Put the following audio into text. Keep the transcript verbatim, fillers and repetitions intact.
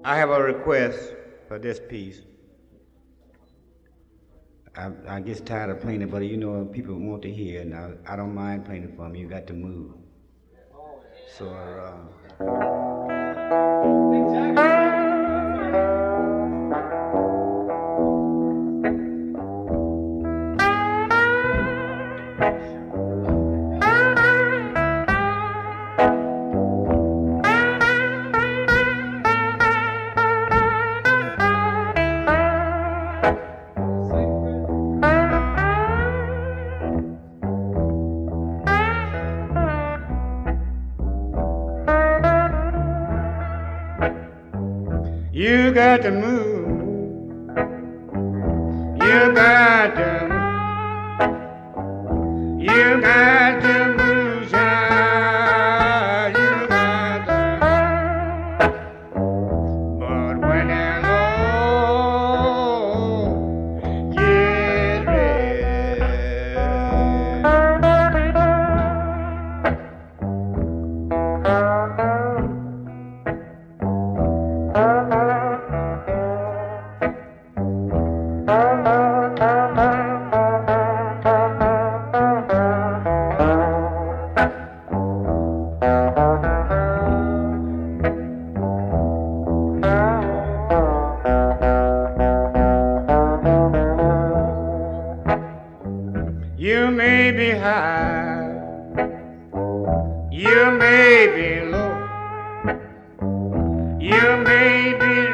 I have a request for this piece. I, I get tired of playing it, but you know people want to hear, and I, I don't mind playing it for them. You got to move. So. Uh, You got to move. You got to move. You got to move, child. You got to. But when that Lord gets ready, you may be high, you may be low, you may be